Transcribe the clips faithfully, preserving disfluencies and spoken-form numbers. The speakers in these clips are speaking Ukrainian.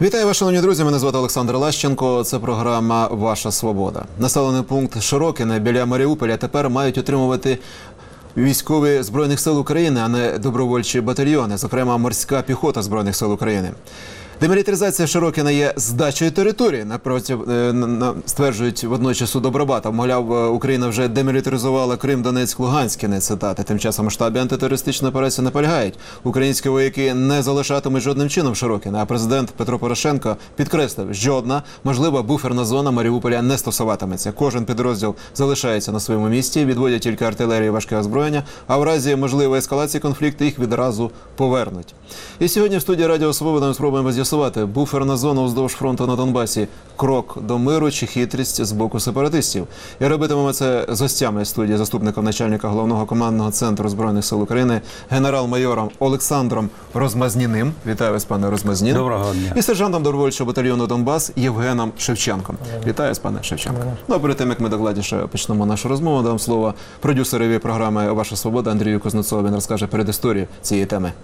Вітаю вас, шановні друзі, мене звати Олександр Лащенко, це програма «Ваша свобода». Населений пункт Широкине біля Маріуполя тепер мають отримувати військові Збройних сил України, а не добровольчі батальйони, зокрема морська піхота Збройних сил України. Демілітаризація Широкина є здачею території, напротив, стверджують водночас у Добробатах. Мовляв, Україна вже демілітаризувала Крим, Донецьк, Луганськ, кінець цитати. Тим часом у штабі антитерористичної операції наполягають. Українські вояки не залишатимуть жодним чином Широкина, а президент Петро Порошенко підкреслив, жодна можлива буферна зона Маріуполя не стосуватиметься. Кожен підрозділ залишається на своєму місці, відводять тільки артилерію і важке озброєння, а в разі можливої ескалації конфлікту їх відразу повернуть. І сьогодні в студії Радіо Свобода ми спробуємо з'ясувати, буферна зона уздовж фронту на Донбасі – крок до миру чи хитрість з боку сепаратистів. І робитимемо це з гостями студії, заступником начальника Головного командного центру Збройних сил України, генерал-майором Олександром Розмазніним. Вітаю вас, пане Розмазнін. Доброго дня. І сержантом добровольчого батальйону «Донбас» Євгеном Шевченком. Вітаю вас, пане Шевченко. Ну, а перед тим, як ми докладніше почнемо нашу розмову, дам слово продюсерові програми «Ваша свобода» Андрію Кузнецову. Він розкаже передісторію цієї теми.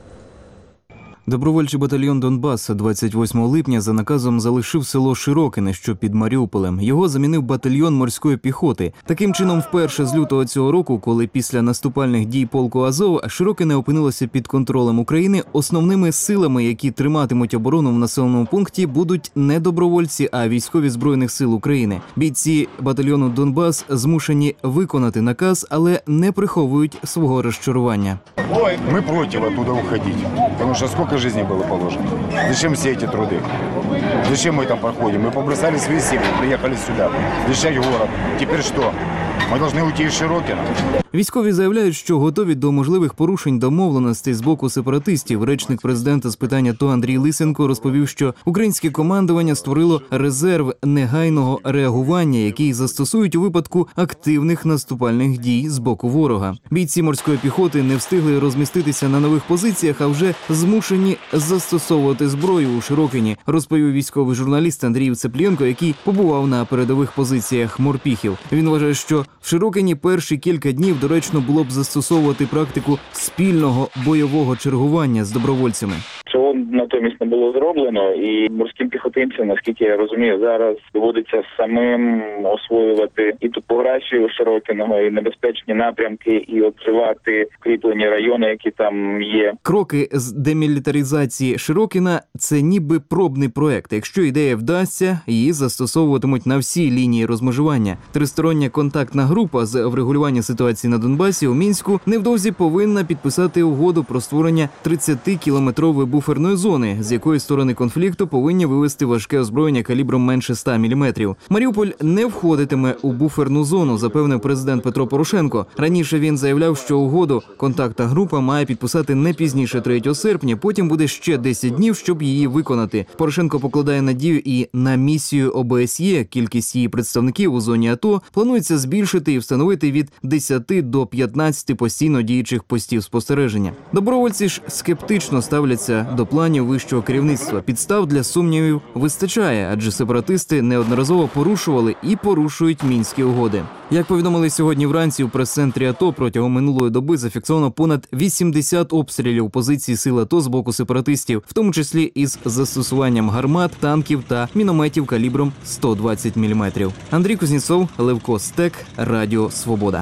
Добровольчий батальйон «Донбас» двадцять восьмого липня за наказом залишив село Широкине, що під Маріуполем. Його замінив батальйон морської піхоти. Таким чином, вперше з лютого цього року, коли після наступальних дій полку Азов Широкине опинилося під контролем України, основними силами, які триматимуть оборону в населеному пункті, будуть не добровольці, а військові Збройних сил України. Бійці батальйону «Донбас» змушені виконати наказ, але не приховують свого розчарування. Мы против оттуда уходить, потому что сколько жизней было положено. Зачем все эти труды? Зачем мы там проходим? Мы побросали свои семьи, приехали сюда, защищать город. Теперь что? Ми повинні уйти із Широкина. Військові заявляють, що готові до можливих порушень домовленостей з боку сепаратистів. Речник президента з питань АТО Андрій Лисенко розповів, що українське командування створило резерв негайного реагування, який застосують у випадку активних наступальних дій з боку ворога. Бійці морської піхоти не встигли розміститися на нових позиціях, а вже змушені застосовувати зброю у Широкині, розповів військовий журналіст Андрій Цеплєнко, який побував на передових позиціях морпіхів. Він вважає, що в Широкині перші кілька днів доречно було б застосовувати практику спільного бойового чергування з добровольцями. Цього натомість не було зроблено, і морським піхотинцям, наскільки я розумію, зараз доводиться самим освоювати і топографію Широкиного, і небезпечні напрямки, і обживати вкріплені райони, які там є. Кроки з демілітаризації Широкина – це ніби пробний проект. Якщо ідея вдасться, її застосовуватимуть на всій лінії розмежування. Тристороння контактна група з врегулювання ситуації на Донбасі у Мінську невдовзі повинна підписати угоду про створення тридцятикілометрової буферної зони, з якої сторони конфлікту повинні вивести важке озброєння калібром менше ста міліметрів. Маріуполь не входитиме у буферну зону, запевнив президент Петро Порошенко. Раніше він заявляв, що угоду контактна група має підписати не пізніше третього серпня, потім буде ще десять днів, щоб її виконати. Порошенко покладає надію і на місію О Б С Є. Кількість її представників у зоні АТО планується збільшити і встановити від десяти до п'ятнадцяти постійно діючих постів спостереження. Добровольці ж скептично ставляться до планів вищого керівництва. Підстав для сумнівів вистачає, адже сепаратисти неодноразово порушували і порушують мінські угоди. Як повідомили сьогодні вранці у прес-центрі АТО, протягом минулої доби зафіксовано понад вісімдесят обстрілів позицій сил АТО з боку сепаратистів, в тому числі із застосуванням гармат, танків та мінометів калібром сто двадцять міліметрів. Андрій Кузнєцов, Левко Стек, Радіо Свобода.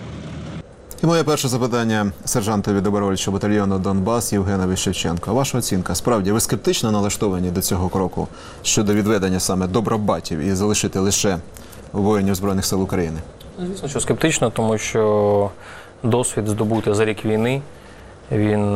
І моє перше запитання сержантові добровольчого батальйону «Донбас» Євгенові Шевченко. Ваша оцінка, справді, ви скептично налаштовані до цього кроку щодо відведення саме добробатів і залишити лише воїнів Збройних сил України? Звісно, що скептично, тому що досвід здобути за рік війни, він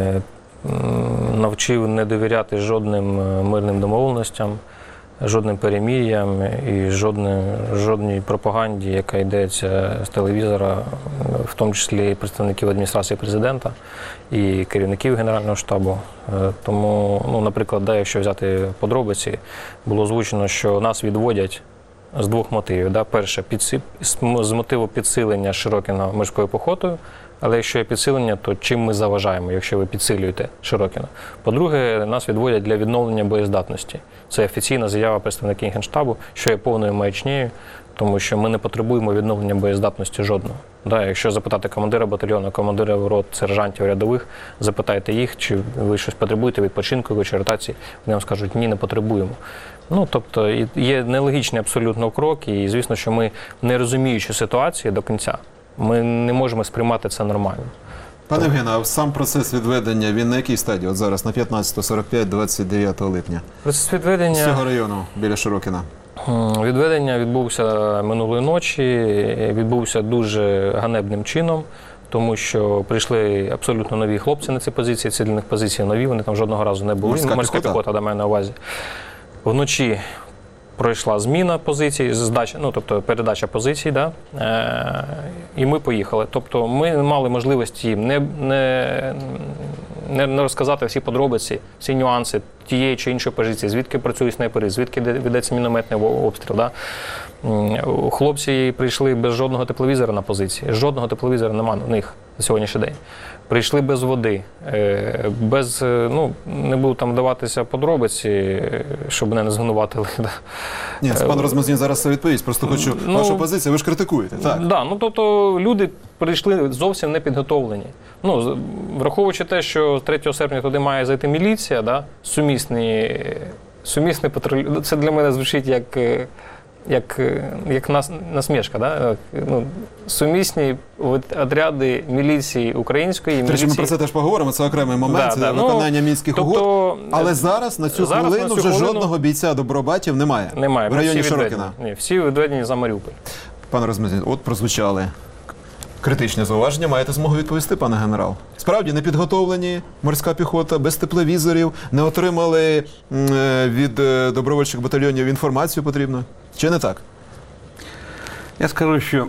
навчив не довіряти жодним мирним домовленостям, жодним перемір'ям і жодним, жодній пропаганді, яка йдеться з телевізора, в тому числі представників адміністрації президента і керівників Генерального штабу. Тому, ну, наприклад, да, якщо взяти подробиці, було озвучено, що нас відводять з двох мотивів. Да. Перше, підсип, з мотиву підсилення Широкина морською піхотою, Але якщо є підсилення, то чим ми заважаємо, якщо ви підсилюєте Широкіна? По-друге, нас відводять для відновлення боєздатності. Це офіційна заява представників Генштабу, що є повною маячнею, тому що ми не потребуємо відновлення боєздатності жодного. Да, якщо запитати командира батальйону, командира рот, сержантів, рядових, запитайте їх, чи ви щось потребуєте відпочинку чи ротації, вони вам скажуть, ні, не потребуємо. Ну, тобто, є нелогічний абсолютно крок, і звісно, що ми, не розуміючи ситуацію до кінця, ми не можемо сприймати це нормально. Пане Євгене, а сам процес відведення, він на якій стадії? От зараз, на п'ятнадцяте сорок п'ять, двадцять дев'ятого липня. Процес відведення... З цього району, біля Широкіна. Відведення відбувся минулої ночі, відбувся дуже ганебним чином, тому що прийшли абсолютно нові хлопці на ці позиції, ці для них позиції нові, вони там жодного разу не були. Морська Морська піхота? піхота, до мене на увазі. Вночі пройшла зміна позицій, здача, ну, тобто передача позицій, да? е- і ми поїхали. Тобто ми не мали можливості їм не, не, не, не розказати всі подробиці, всі нюанси тієї чи іншої позиції, звідки працюють снайпери, звідки ведеться мінометний обстріл. Да? Хлопці прийшли без жодного тепловізора на позиції, жодного тепловізора немає у них на сьогоднішній день. Прийшли без води, без, ну, не буду там вдаватися подробиці, щоб мене не звинуватили. Ні, пан Розмазній зараз це відповість, просто хочу ну, вашу позицію, ви ж критикуєте, так? Да, ну, тобто люди прийшли зовсім не підготовлені. Ну, враховуючи те, що третього серпня туди має зайти міліція, да, сумісні, сумісний патруль, це для мене звучить як... як, як нас, насмішка, да? Ну, сумісні отряди міліції української, До речі, міліції... ми про це теж поговоримо, це окремий момент, Да, да. виконання Ну, мінських тобто, угод. Але зараз, на цю зараз хвилину, на цю вже хвилину жодного бійця добробатів немає, Немає, в районі всі Широкіна. відведені. Ні, всі відведені за Маріуполь. Пане Розмазній, от прозвучали критичні зауваження, маєте змогу відповісти, пане генерал. Справді, не підготовлені морська піхота, без тепловізорів, не отримали м, від е, добровольчих батальйонів інформацію потрібну. Чи не так? Я скажу, що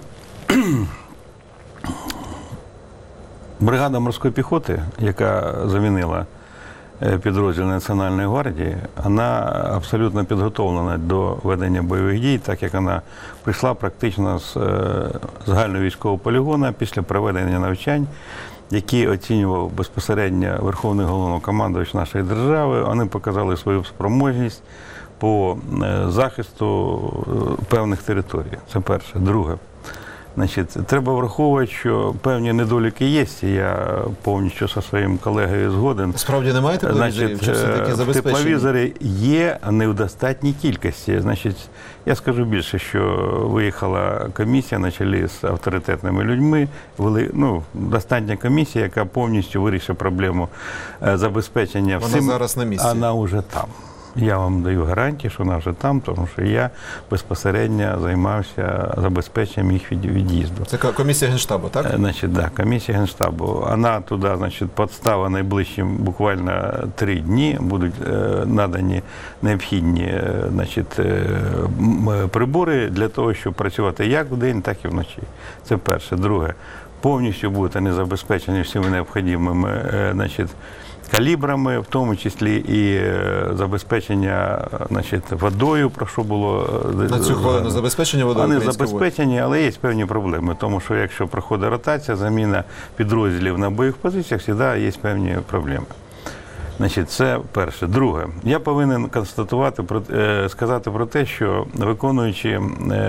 бригада морської піхоти, яка замінила підрозділ Національної гвардії, вона абсолютно підготовлена до ведення бойових дій, так як вона прийшла практично з загального військового полігону після проведення навчань, які оцінював безпосередньо Верховний Головнокомандувач нашої держави. Вони показали свою спроможність по захисту певних територій. Це перше. Друге. Значить, треба враховувати, що певні недоліки є, і я повністю зі своїм колегою згоден. Справді немає тепловізорів? Чи все-таки забезпечені? Тепловізори є, а не в достатній кількості. Значить, я скажу більше, що виїхала комісія на чолі з авторитетними людьми, вели, ну, достатня комісія, яка повністю вирішить проблему забезпечення Вона всім. зараз на місці. Вона вже там. Я вам даю гарантії, що вона вже там, тому що я безпосередньо займався забезпеченням їх від, від'їзду. Це комісія Генштабу, так? Значить, да, комісія Генштабу. Вона туди, значить, підстава найближчим буквально три дні будуть е, надані необхідні е, значить, е, прибори для того, щоб працювати як вдень, так і вночі. Це перше. Друге, повністю будете не забезпечені всіми необхідними, е, значить, калібрами, в тому числі і забезпечення, значить, водою, про що було... На цю хвилину забезпечення водою? Вони забезпечені, але є певні проблеми, тому що якщо проходить ротація, заміна підрозділів на бойових позиціях, завжди є певні проблеми. Значить, це перше. Друге, я повинен констатувати, сказати про те, що виконуючи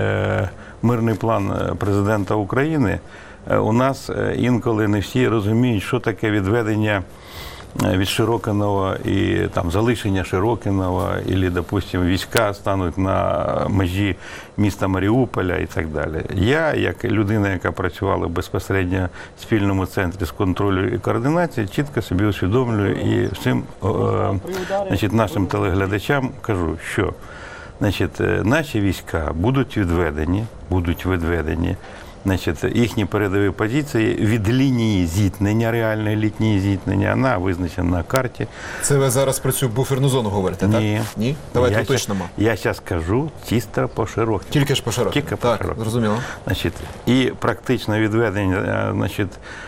мирний план президента України, у нас інколи не всі розуміють, що таке відведення від Широкиного і там залишення Широкиного, або, допустимо, війська стануть на межі міста Маріуполя і так далі. Я, як людина, яка працювала безпосередньо в спільному центрі з контролю і координації, чітко собі усвідомлюю і всім е, значить, нашим телеглядачам кажу, що значить, наші війська будуть відведені, будуть відведені, значить, їхні передові позиції від лінії зіткнення, реальної лінії зіткнення, вона визначена на карті. Це ви зараз про цю буферну зону говорите, так? Ні. Ні? Давайте я уточнимо. Щас, я зараз кажу чисто по Широкіному. Тільки ж по Широкіному? Тільки по Так, Широкіному. зрозуміло. Значить, і практичне відведення, значить,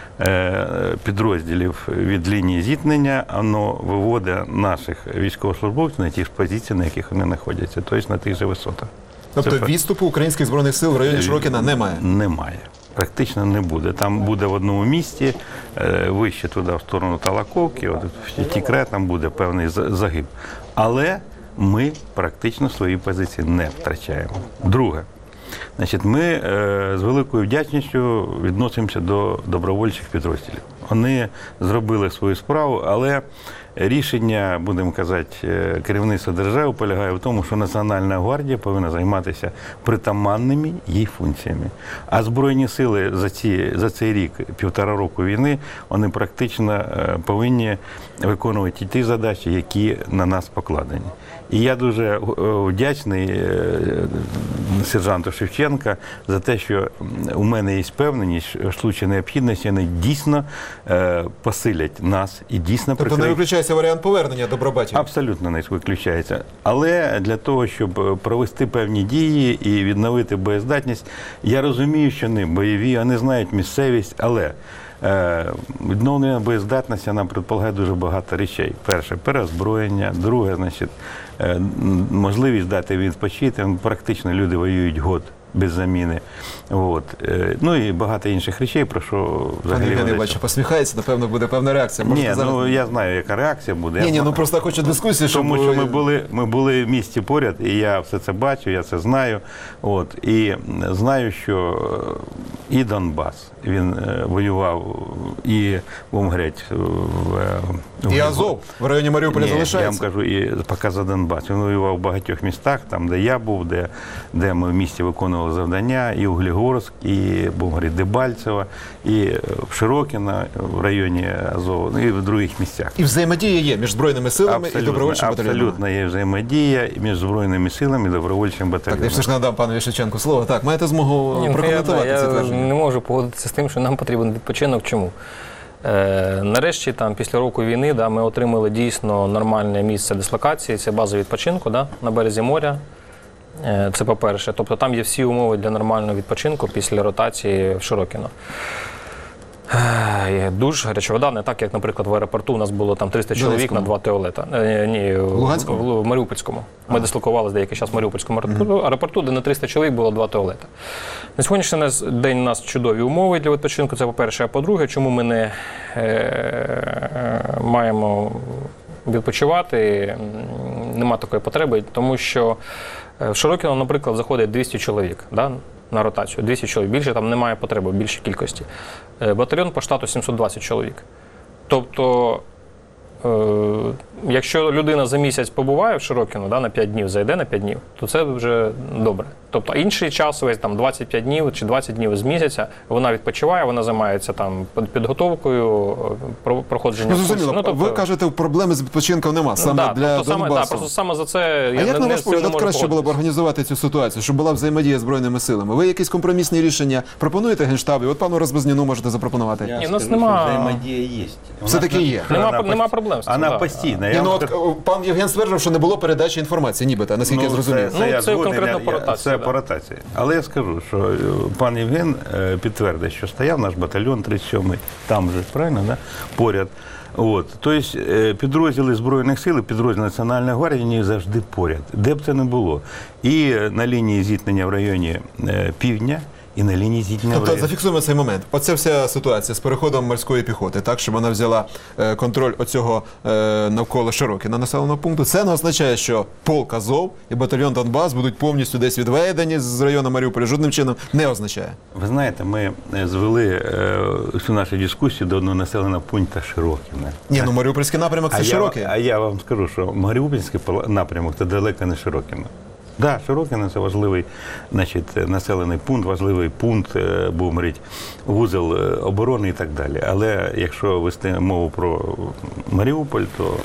підрозділів від лінії зіткнення, воно виводить наших військовослужбовців на ті ж позиції, на яких вони знаходяться, тобто на тих же висотах. Тобто Це відступу українських збройних сил в районі Широкіна немає? Немає. практично не буде. Там буде в одному місті, е, вище туди, в сторону Талаковки, от в Тікре, там буде певний за- загиб. Але ми практично свої позиції не втрачаємо. Друге. Значить, ми е, з великою вдячністю відносимося до добровольчих підрозділів. Вони зробили свою справу, але рішення, будемо казати, е, керівництва держави полягає в тому, що Національна гвардія повинна займатися притаманними їй функціями. А Збройні сили за, ці, за цей рік, півтора року війни, вони практично е, повинні виконувати ті задачі, які на нас покладені. І я дуже е, вдячний е, сержанту Шевченка за те, що у мене є впевненість, що в случаї необхідності вони дійсно е, посилять нас і дійсно Тобто не прикриють. виключається варіант повернення добробатів? Абсолютно не виключається. Але для того, щоб провести певні дії і відновити боєздатність, я розумію, що вони бойові, вони знають місцевість, але е, відновлення боєздатності нам предполагає дуже багато речей. Перше, переозброєння. Друге, значить, е, можливість дати відпочити. Практично люди воюють год без заміни. От. Е, ну і багато інших речей, про що Пан взагалі Євген, я ведеться. бачу, посміхається, напевно, буде певна реакція. Можете Ні, зараз... ну я знаю, яка реакція буде. Ні, Я ні, знаю. ну просто хочу дискусії, щоб... Тому що ми були, ми були в місті поряд, і я все це бачу, я це знаю. От, і знаю, що і Донбас, він е, воював, і будемо говорити, в, І Азов в районі Маріуполя Ні, залишається. я вам кажу, і поки за Донбас. Він воював в багатьох містах, там, де я був, де, де ми в місті виконували завдання, і Углегорськ, і, будемо говорити, Дебальцево, і в Широкіно, в районі Азову, ну, і в других місцях. І взаємодія є між Збройними силами і добровольчим батальйоном. Абсолютно є взаємодія між Збройними силами і добровольчим Так, я батальйоном. все ж надам панові Шевченку слово. Так, маєте змогу Ні, ну, прокоментувати я, це я твердження? не можу погодитися з тим, що нам потрібен відпочинок. Чому? Е, нарешті, там, після року війни, да, ми отримали дійсно нормальне місце дислокації, це база відпочинку, да, на березі моря. Е, це по-перше. Тобто там є всі умови для нормального відпочинку після ротації в Широкіно. Е, Душ, гаряча вода, не так, як, наприклад, в аеропорту у нас було там триста чоловік Донецькому? на два туалета. Е, ні, в, Луганському? в, в Маріупольському. Ми дислокувалися деякий час в Маріупольському аеропорту, аеропорту, де на триста чоловік було два туалети. На сьогоднішній нас- день у нас чудові умови для відпочинку, це по-перше. А по-друге, чому ми не е, маємо відпочивати, м, нема такої потреби, тому що е, в Широкіно, наприклад, заходить двісті чоловік, да, на ротацію. двісті чоловік. Більше там немає потреби, більшій кількості. Е, Батальйон по штату сімсот двадцять чоловік. Тобто, е, якщо людина за місяць побуває в Широкіно, да, на п'ять днів, зайде на п'ять днів, то це вже добре. Тобто інший час, весь там двадцять п'ять днів чи двадцять днів з місяця, вона відпочиває, вона займається там під- підготовкою, про- проходженням. Ну, зрозуміло, курсів. Ну, тобто- ви кажете, проблеми з відпочинком нема, саме да, для тобто саме, да, Донбасу. просто саме за це А я як не, на не ваш з цим не погляд можу краще було б погодитися. організувати цю ситуацію, щоб була взаємодія з Збройними силами? Ви якісь компромісні рішення пропонуєте Генштабі? От пану Розбезніну можете запропонувати. Ні, у нас нема- Взаємодія є. Все-таки є. Нема- Вона нема пост- проблем з цим, Вона да. постійна. Ні, Я ну, вам от, скажу- о, пан Євген стверджував, що не було передачі інформації, нібито, наскільки я зрозумів. Ну, я це згоден, конкретно я- по я- ротації, Це да. по ротації. Але я скажу, що е, пан Євген е, підтвердить, що стояв наш батальйон тридцять сьомий, там же, правильно, да? Поряд. От. Тобто е, підрозділи Збройних сил, і підрозділи Національної гвардії вони завжди поряд, де б це не було. І е, на лінії зіткнення в районі е, півдня, і на лінії зіткнення в Тобто районі... зафіксуємо цей момент. Оця вся ситуація з переходом морської піхоти, так, щоб вона взяла е, контроль оцього е, навколо Широкіна населеного пункту. Це не означає, що полк Азов і батальйон Донбас будуть повністю десь відведені з району Маріуполя. Жодним чином не означає. Ви знаєте, ми е, звели е, всю нашу дискусію до одного населеного пункту Широкіна. Ні, ну Маріупольський напрямок це А я, широкий. а я вам скажу, що Маріупольський пала- напрямок це далеко не Широкіно. Так, да, Широкіно це важливий, значить, населений пункт, важливий пункт, е, будемо говорити, вузол е, оборони і так далі. Але якщо вести мову про Маріуполь, то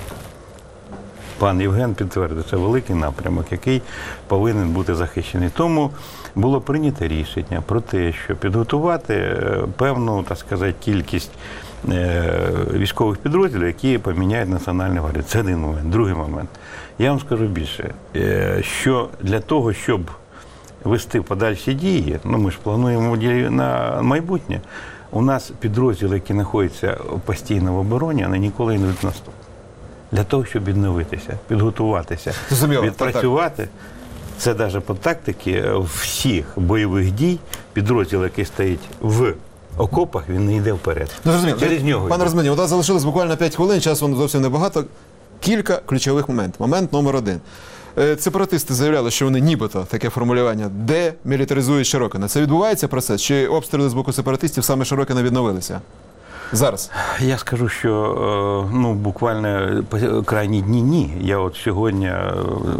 пан Євген підтвердив, це великий напрямок, який повинен бути захищений. Тому було прийнято рішення про те, що підготувати е, певну, так сказати, кількість е, військових підрозділів, які поміняють Національну гвардію. Це один момент. Другий момент. Я вам скажу більше, е, що для того, щоб вести подальші дії, ну ми ж плануємо дії на майбутнє, у нас підрозділи, які знаходяться постійно в обороні, вони ніколи не йдуть в наступ. Для того, щоб відновитися, підготуватися, Зрозуміло, так, відпрацювати. Це навіть по тактиці всіх бойових дій підрозділ, який стоїть в окопах, він не йде вперед. Ну, розумієте, Через нього пане йде. Розмані, у нас залишилось буквально п'ять хвилин, часу зовсім небагато. Кілька ключових моментів. Момент номер один. Е, Сепаратисти заявляли, що вони нібито, таке формулювання, демілітаризують Широкине. Це відбувається процес? Чи обстріли з боку сепаратистів саме Широкине відновилися? Зараз. Я скажу, що е, ну, буквально по- крайні дні ні. Я от сьогодні е,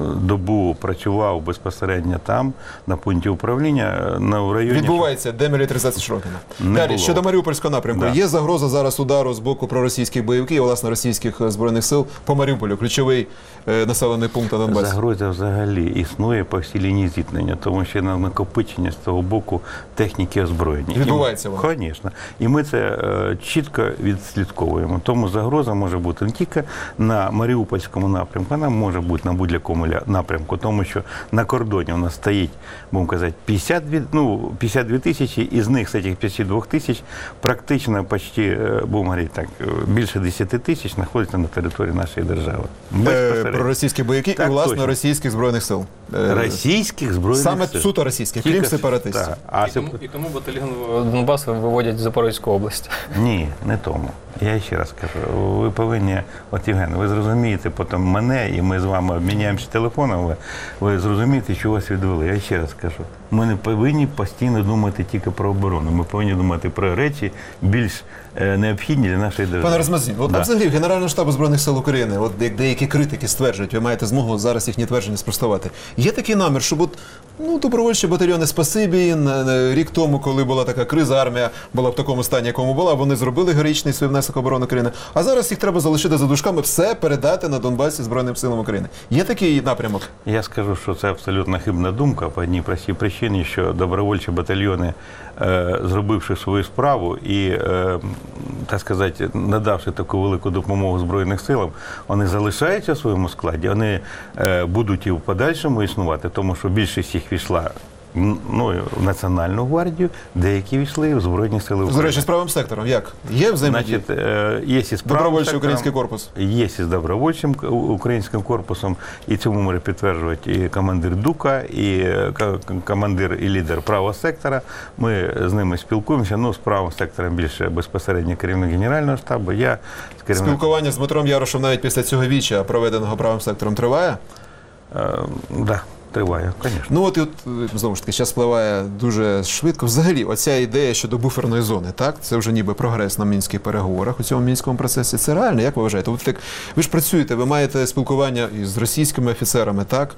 добу працював безпосередньо там, на пункті управління, на в районі... Відбувається демілітаризація Широкина. Не Далі, було. щодо Маріупольського напрямку. Да. Є загроза зараз удару з боку проросійських бойовиків, власне, російських е, збройних сил по Маріуполю, ключовий е, населений пункт на Донбасі. Загроза взагалі існує по всій лінії зіткнення, тому що на накопичення з того боку техніки озброєння. Відбувається воно? Звісно. І ми це е, чітко відслідковуємо. Тому загроза може бути не тільки на Маріупольському напрямку, вона може бути на будь-якому ля- напрямку, тому що на кордоні у нас стоїть, будемо казати, п'ятдесят дві, ну, п'ятдесят дві тисячі, із них з цих п'ятдесят дві тисяч практично почти, е, будемо говорити так, е, більше десять тисяч знаходиться на території нашої держави. Е, Безпосередньо. проросійські бойовики Так, і, власне, точно. російських збройних сил. Е, Російських збройних Саме сил. суто російських, Тільки крім с- сепаратистів. так. А І тому, і тому батальйон Донбасу виводять в Запорізьку область. Ні, не тому. Я ще раз кажу, ви повинні, от Євген, ви зрозумієте потім мене, і ми з вами обміняємося телефоном, ви, ви зрозумієте, що вас відвели. Я ще раз кажу, ми не повинні постійно думати тільки про оборону, ми повинні думати про речі більш е, необхідні для нашої держави. Пане Розмазін, от Да. взагалі в Генерального штабу Збройних сил України, от як деякі критики стверджують, ви маєте змогу зараз їхні твердження спростувати. Є такий намір, щоб от, ну, добровольчі батальйони спасибі, на- на- рік тому, коли була така криза, армія була в такому стані, якому була, вони зробили героїчний свій внесок оборони України, а зараз їх треба залишити за дужками, все передати на Донбасі Збройним силам України. Є такий напрямок? Я скажу, що це абсолютно хибна думка по одній простій причині, що добровольчі батальйони, е, зробивши свою справу і, е, так сказати, надавши таку велику допомогу Збройним силам, вони залишаються в своєму складі, вони е, будуть і в подальшому існувати, тому що більшість їх війшла м, ну, в Національну гвардію, деякі війшли в Збройні сили З України. речі, з правим сектором. Як? Є взаємодія? Значить, е, є і з правим Добровольчий сектором, український корпус. Є і з добровольчим к- українським корпусом, і цьому може підтверджувати і командир ДУКа, і е, к- командир і лідер правого сектора. Ми з ними спілкуємося. Ну, з правим сектором більше безпосередньо керівник Генерального штабу. Я з керівником. Спілкування з Дмитром Ярошем навіть після цього віча, проведеного правим сектором, триває? Е, да, триває, звісно. Ну от, і от е, знову ж таки, зараз впливає дуже швидко. Взагалі, оця ідея щодо буферної зони, так? Це вже ніби прогрес на мінських переговорах у цьому мінському процесі. Це реально, як ви вважаєте? От так, ви ж працюєте, ви маєте спілкування із російськими офіцерами, так?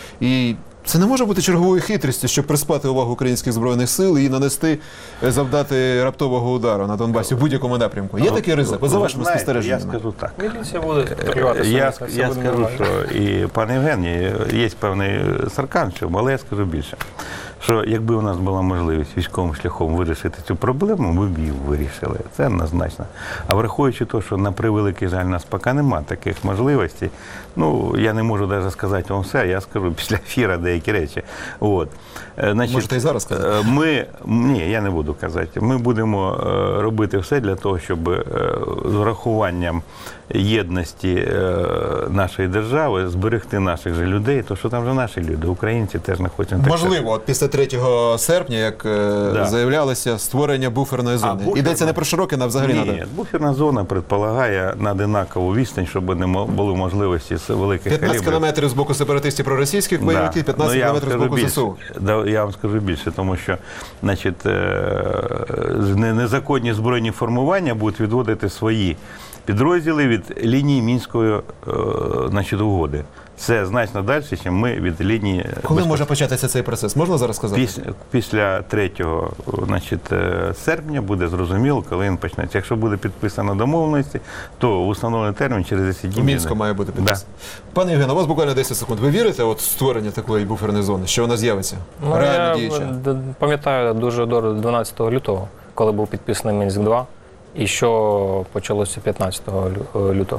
І це не може бути черговою хитрістю, щоб приспати увагу українських збройних сил і нанести, е, завдати раптового удару на Донбасі в будь-якому напрямку. Є такий ризик? От за Ви вашими знаєте, спостереженнями. Я скажу так. Міліція буде контролювати Я, все, я буде скажу, нормально. що і пан Євгеній, є певний сарказм, в цьому, але я скажу більше. Що якби у нас була можливість військовим шляхом вирішити цю проблему, ми б її вирішили. Це однозначно. А враховуючи те, що на превеликий жаль, у нас поки немає таких можливостей, ну, я не можу навіть сказати вам все, я скажу після ефіру деякі речі. От. Е, Значить, Можете і зараз сказати. е, Ми, ні, я не буду казати. Ми будемо е, робити все для того, щоб е, з врахуванням єдності е, нашої держави зберегти наших же людей, то що там вже наші люди, українці теж знаходяться. на території. Можливо, от після третього серпня, як е, Да. заявлялося, створення буферної зони. буферна- Йдеться не про Широкине, а взагалі Ні, надо. буферна зона предполагає на одинакову відстань, щоб не мо- були можливості з великих п'ятнадцять калібрів. кілометрів з боку сепаратистів проросійських бойовиків, Да. п'ятнадцять Ну, я вам кілометрів з скажу боку більше. ЗСУ. Да, я вам скажу більше, тому що значить, е, не- незаконні збройні формування будуть відводити свої підрозділи від лінії Мінської е, значить, угоди. Це значно далі, ніж ми від лінії. Коли безпос- може початися цей процес? Можна зараз сказати? Після, після третього значить, е, серпня буде зрозуміло, коли він почнеться. Якщо буде підписано домовленості, то в установлений термін через десять У днів. Мінську буде. має бути Да. підписано. Пане Євгене, у вас буквально десять секунд. Ви вірите от в створення такої буферної зони, що вона з'явиться? Ну, Реально я діюча? д- пам'ятаю дуже добре дванадцятого лютого, коли був підписаний Мінськ два, і що почалося п'ятнадцятого лю- лютого.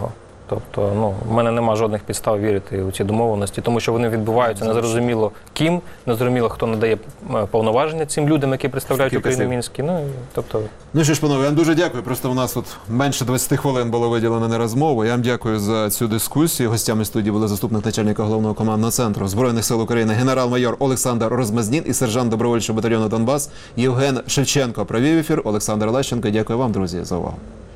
Тобто, ну, в мене нема жодних підстав вірити у ці домовленості, тому що вони відбуваються незрозуміло ким, незрозуміло, хто надає е, повноваження цим людям, які представляють Кілька Україну в слів. Мінській. Ну, і, тобто, Ну що ж, панове, я вам дуже дякую. Просто у нас тут менше двадцять хвилин було виділено на розмову. Я вам дякую за цю дискусію. Гостями студії були заступник начальника головного командного центру Збройних сил України генерал-майор Олександр Розмазнін і сержант добровольчого батальйону Донбас Євген Шевченко. Провів ефір Олександр Лещенко. Дякую вам, друзі, за увагу.